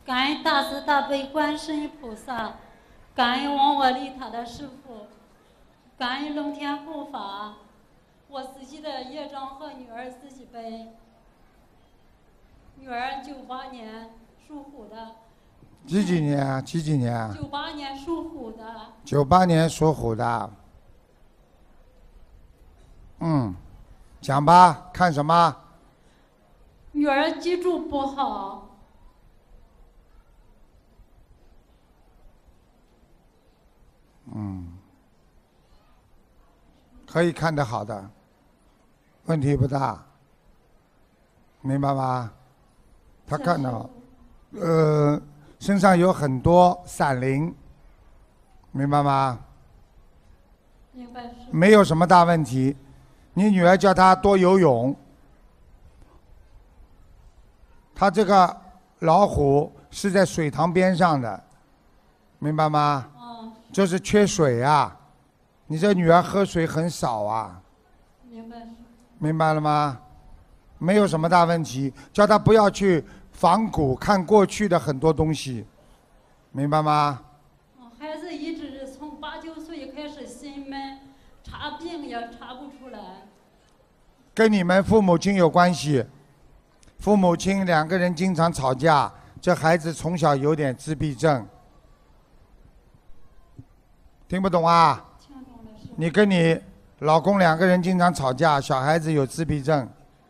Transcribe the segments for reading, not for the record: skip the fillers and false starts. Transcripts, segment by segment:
感恩大慈大悲观世音菩萨，感恩往我利他的师父，感恩龙天护法。我自己的业障和女儿自己背。女儿98年属虎的。 几几年啊 ？98年属虎的。 98年属虎的。讲吧，看什么？ 女儿脊柱不好。 可以看得好的，问题不大，明白吗？他看到，身上有很多闪灵，明白吗？ 明白。 没有什么大问题，你女儿叫她多游泳。她这个老虎是在水塘边上的，明白吗？就是缺水啊。你这女儿喝水很少啊，明白了吗？没有什么大问题，叫她不要去仿古看过去的很多东西，明白吗？ 孩子一直从8、9岁开始心闷，查病也查不出来。 跟你们父母亲有关系，父母亲2个人经常吵架，这孩子从小有点自闭症，听不懂啊？你跟你老公2个人经常吵架，小孩子有自闭症，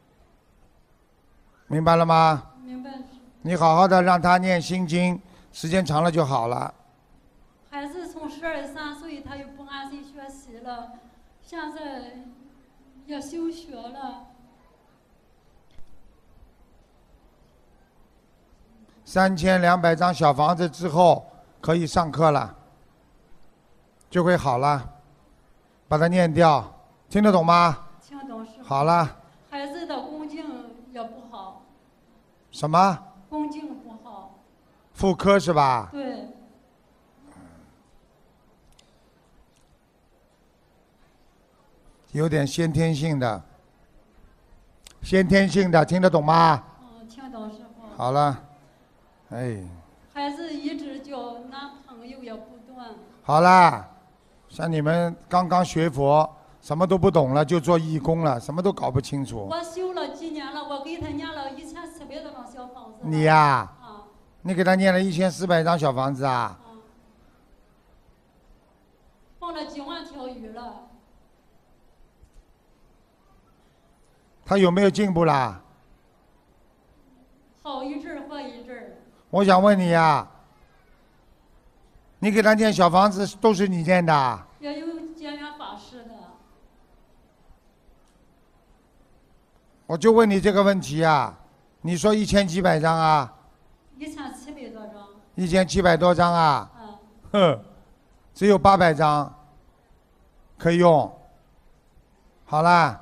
明白了吗？ 明白。 你好好的让他念心经，时间长了就好了。 孩子从12、13岁他又不安心学习了，现在要休学了。 3200张小房子之后可以上课了，就会好了。把它念掉，听得懂吗？ 听懂。 好了。 孩子的恭敬也不好。 什么？ 恭敬不好。 妇科是吧？ 对。 有点先天性的，听得懂吗？ 听懂师傅。 好了， 孩子一直交男朋友也不断。 好啦。像你们刚刚学佛，什么都不懂了，就做义工了，什么都搞不清楚。 我修了几年了，我给他念了1400多张小房子。 你呀？你给他念了1400张小房子啊？ 放了几万条鱼了。 他有没有进步啦？ 好一阵儿，坏一阵儿。 我想问你呀。你给他念小房子都是你念的？ 也有结缘法师的。 我就问你这个问题啊，你说1000几百张啊 ？1700多张。 1700多张啊？只有800张可以用。好啦。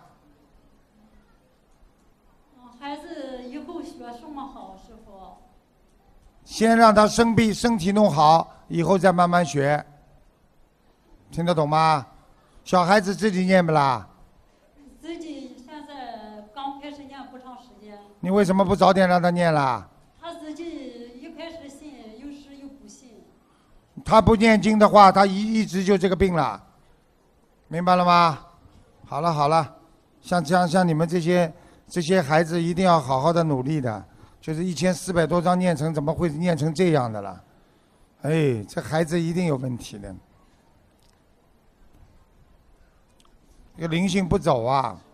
孩子以后学什么好，师傅？ 先让他身体弄好。以后再慢慢学，听得懂吗？小孩子自己念不啦？ 自己现在刚开始念不长时间。 你为什么不早点让他念啦？ 他自己一开始信，有时又不信。 他不念经的话，他一直就这个病了，明白了吗？好了，像你们这些孩子一定要好好的努力的，就是1400多章念成，怎么会念成这样的了？这孩子一定有问题的，这个灵性不走啊。